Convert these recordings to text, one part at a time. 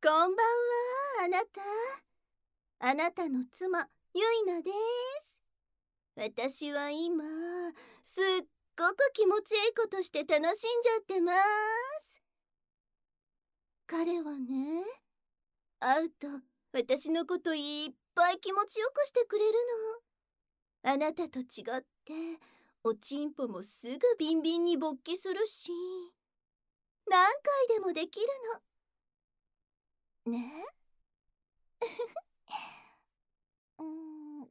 こんばんは、あなた。あなたの妻、ゆいなです。私は今、すっごく気持ちいいことして楽しんじゃってます。彼はね、会うと私のこといっぱい気持ちよくしてくれるの。あなたと違って、おちんぽもすぐビンビンに勃起するし、何回でもできるの。ね。うーん。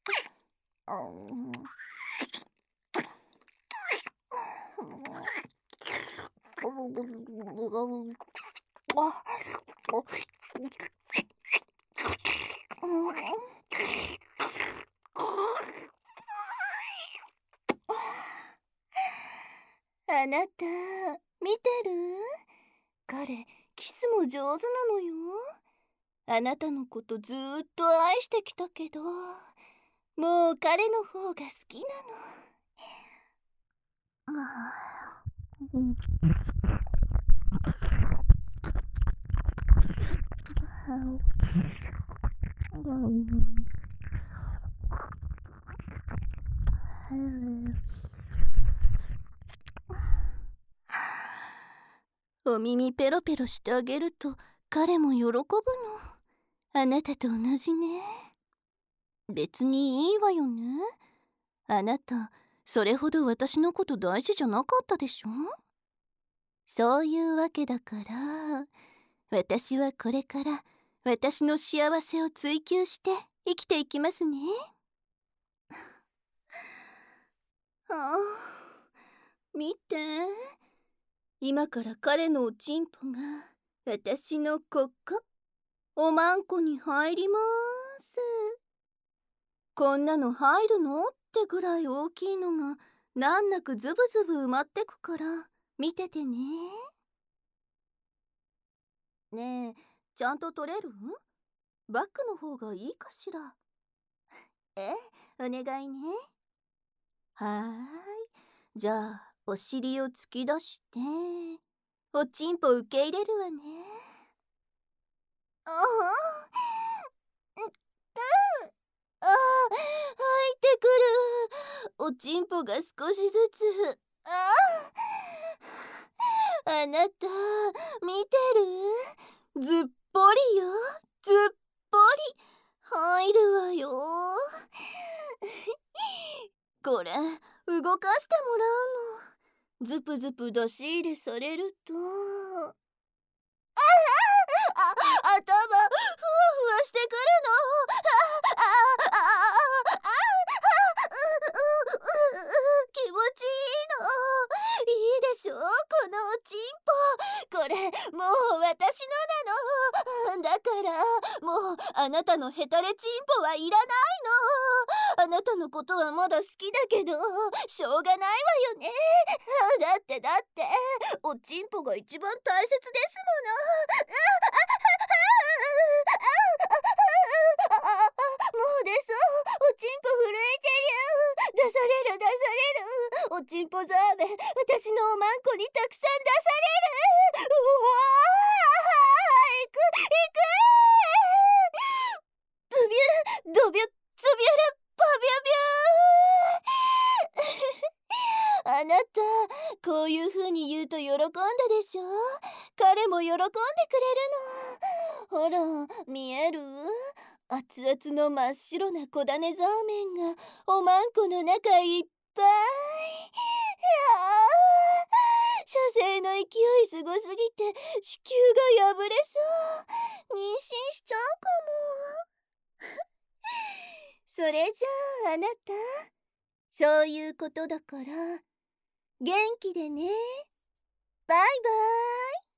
あなた、見てる？彼、キスも上手なのよ。あなたのことずーっと愛してきたけど、もう彼の方が好きなの。お耳ペロペロしてあげると彼も喜ぶの。あなたと同じね。別にいいわよね。あなた、それほど私のこと大事じゃなかったでしょ？そういうわけだから、私はこれから私の幸せを追求して生きていきますね。ああ、見て。今から彼のおちんぽが私のここ、おまんこに入ります。こんなの入るのってぐらい大きいのが難なくズブズブ埋まってくから見ててね。ねえ、ちゃんと撮れる？バックの方がいいかしら？お願いね。はーい。じゃあ、お尻を突き出して、おちんぽ受け入れるわね。ああ、ああ、入ってくる。おちんぽが少しずつ。あなた、見てる？ずっぽりよ。ずっぽり。入るわよ。これ、動かしてもらうの。ズプズプ出し入れされると。頭、ふわふわしてくるの。気持ちいいの。いいでしょ、このおちんぽ。これ、もう私のなの。だから、もうあなたのヘタレチンポはいらないの。あなたのことはまだ好きだけど、しょうがないわよね。だって、おちんぽが一番大切ですもの。もう出そう。おちんぽ震えてる。出される出される。おちんぽザーメン、私のおまんこにたくさん出される。うわー、行く行く。ブビュルドビュツビュルパビュビュー。あなた、こういう風に言うと喜んだでしょ？彼も喜んでくれるの。ほら、見える？熱々の真っ白な小種ザーメンがおまんこの中いっぱい。射精の勢いすごすぎて子宮が破れそう。妊娠しちゃうかも。それじゃあ、あなた、そういうことだから元気でね。バイバイ。